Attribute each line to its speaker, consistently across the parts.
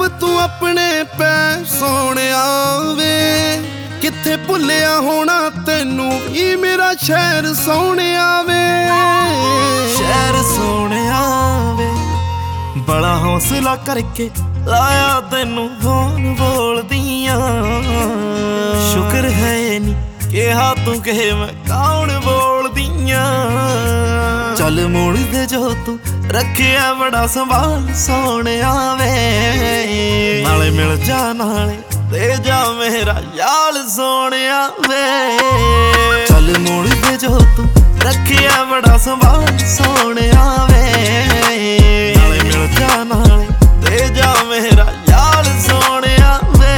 Speaker 1: तू अपने पै सोनिया वे किथे भुलिया होना तेनू ही मेरा शहर सोनिया वे।
Speaker 2: शहर सोनिया वे बड़ा हौसला करके लाया तेनू फोन बोलदियां। शुक्र है नी कहा तू कहे मैं कौन बोलदियां। चल मुड़ दे जो तू रखिया बड़ा संभाल सोनिया वे। नाले मिल जा नाले दे जा मेरा याल सोनिया वे। चल मुड़ दे जो तू रखिया बड़ा संभाल सोनिया वे। नाले मिल जा नाले दे जा मेरा याल सोनिया वे।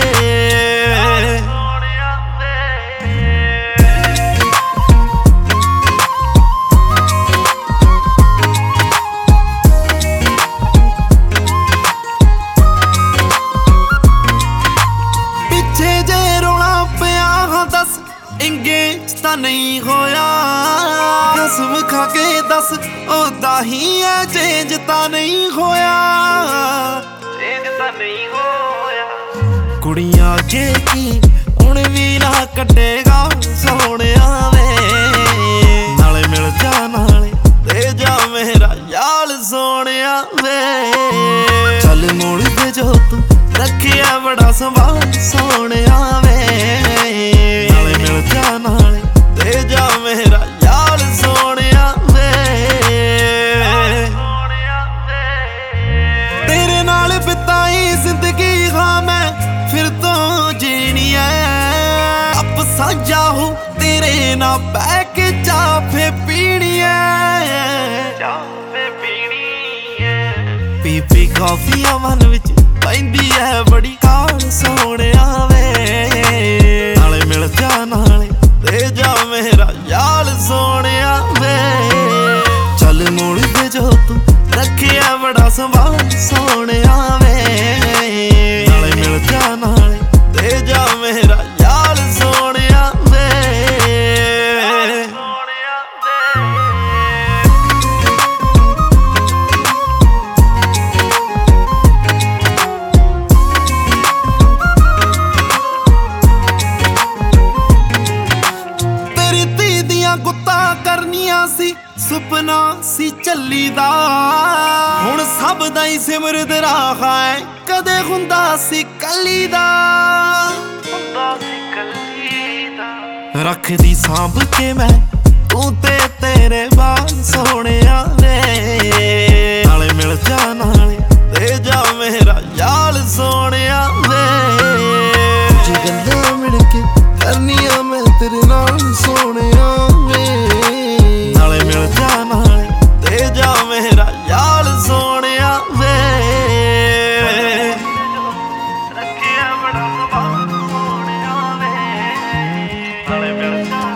Speaker 2: इंगेज ता नहीं होया कसम खा के दस ओदा ही है चेंज ता नहीं होया। चेंज ता नहीं होया कुड़ियां के की हुण भी ना कटेगा सोनिया वे। नाले मिल जा नाले दे जा मेरा याल सोनिया वे। चल मुड़ दे जो तू रखिया बड़ा संभाल सोनिया वे। मिल जा नाले दे जा मेरा याल सोनिया वे। तेरे नाल बिताई जिंदगी हाँ मैं फिर तो जीनी है। अब साझा हूँ तेरे ना बैक चाफे पीनी है। पी पी कॉफिया मन विच पैंदी है बड़ी काल सोनिया वे। नाले मिल जा नाले दे जा मेरा याल सोनिया वे। चल मुड़ दे जो तू रखिया बड़ा संभाल सोनिया वे। नाले मिल जा नाले दे जा मेरा याल सोनिया वे। गुत्ता करनिया सी सुपना सी चली दा हुण सब दा ही सिमरद राहा है कदे हुंदा सी कली दा। रख दी सांभ के मैं तू ते तेरे बाल सोनिया वे। नाले मिल जा नाले दे जा मेरा याल सोनिया वे। कुछ गल्लां मिल के करनिया मैं तेरे नाल सोनिया वे। नाले मिल जा नाले दे जा मेरा याल सोनिया वे। रखिया बड़ा संभाल सोनिया वे। नाले मिल जा